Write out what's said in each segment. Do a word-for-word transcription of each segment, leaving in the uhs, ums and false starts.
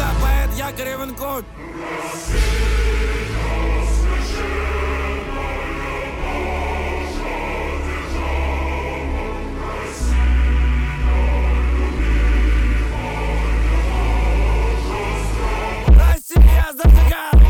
поэт Якорь Иванкут. Россия, зажигай!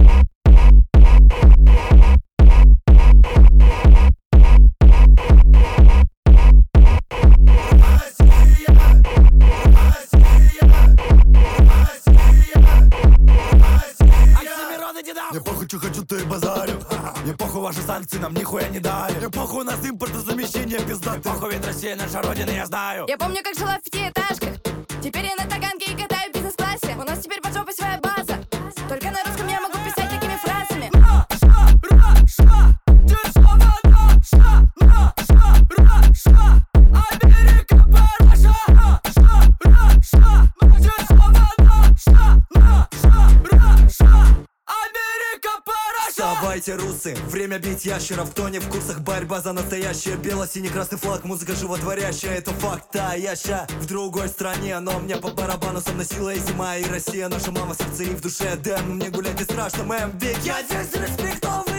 Мне похуй, что хочу, то и базарю. Мне похуй, ваши санкции нам нихуя не дали. Мне похуй, у нас импортозамещение пиздатый. Похуй, ведь Россия наша родина, я знаю. Я помню, как жила в пятиэтажках. Теперь я на Таганке и катаю в бизнес-классе. У нас теперь под жопой своя база. Только на русском я могу писать такими фразами. Наша Раша, держава наша. Наша Раша, Америка параша. Наша Раша, держава наша. Наша Раша, Америка параша. Вставайте, русы, время бить ящеров. Кто не в курсах, борьба за настоящее. Бело-синий-красный флаг, музыка животворящая. Это факт, да, я ща в другой стране. Но мне по барабану со мной сила и зима. И Россия, наша мама, сердце и в душе. Дэн, мне гулять не страшно, мэм, ведь я здесь респектовый.